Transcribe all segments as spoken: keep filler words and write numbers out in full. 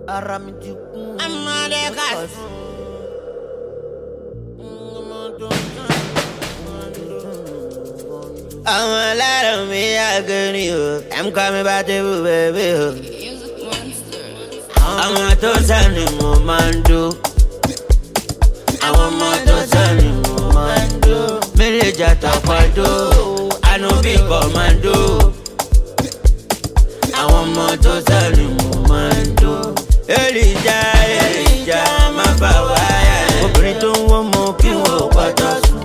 ara mi ti kún. Amadekas. I'm a lot of me, I can you. I'm coming back to you, baby. I'm a total mando. I'm a total mando. Meleja tapado. I know big commando. I'm a total mando. Elijah, Elijah, my power. Obìnrin tó ń wọ́n mọ kí wọ́n pátá sùn.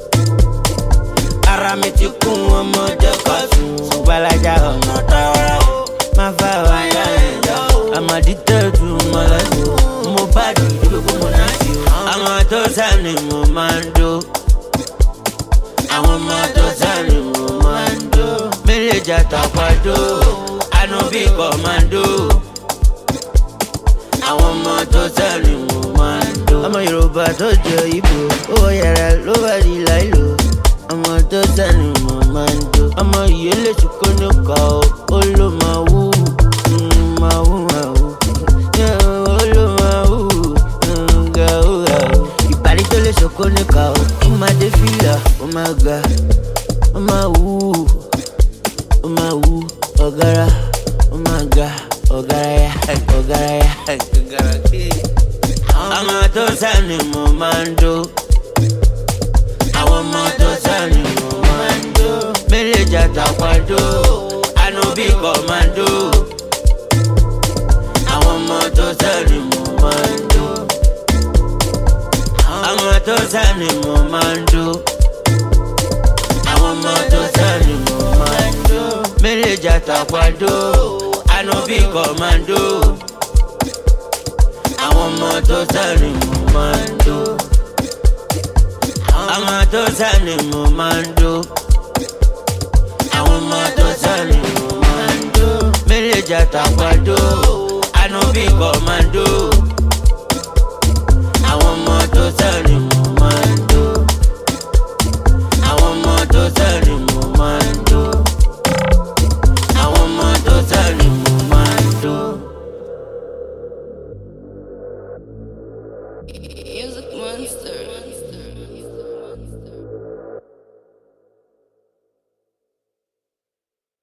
Ara mi ti kún ọmọ jẹ́ ká sùn. Ṣùgbọ́n ọ̀nà tààrà má fà wáyà ẹ̀dá. I'm addicted to my life. Mo bá dùdú gbogbo mo náà sí o. Àwọn tó sàní mo máa ń dó. Àwọn ọmọ tó sàní mo máa ń dó. Mélèjà tàpádó. Àánú bí kọ̀mándó. Àwọn ọmọ tó sàní mo máa ń dó. Ọmọ Yorùbá tó jẹ Ìgbò. Owó yàrá ló bá di láìlò. Ọmọ tó sàní mo máa ń dó. Ọmọ ìyẹlẹ ṣùkọ́ ní ọkà ó. Ó ló máa wú. Máa wú máa wú. Ó ló máa wú. Ìparí tó lè ṣòkó ní ọkà ó. Ó máa dé fìlà. Ó máa ga. Ó máa wú. Ó máa wú. Ọ̀gára. Ó máa ga. Ọ̀gára ya. Ọ̀gára ya. Ọ̀gára kí. Ọmọ tó sàní mo máa ń dó. Àwọn ọmọ tó sàní mo máa ń dó. Mélèjà tàpádó. Àánú bí kọ̀mándó. Àwọn ọmọ tó sàní mo máa ń dó. Àwọn tó sàní mo máa ń dó. Àwọn ọmọ tó sàní mo máa ń dó. Mélèjà tàpádó. Àánú bí kọ̀mándó. Àwọn ọmọ tó sàní mo máa ń dó. Àwọn tó sàní mo máa ń dó. Àwọn ọmọ tó sàní mo máa ń dó. Mélèjà tàpádó. Àánú bí kọ̀mándó.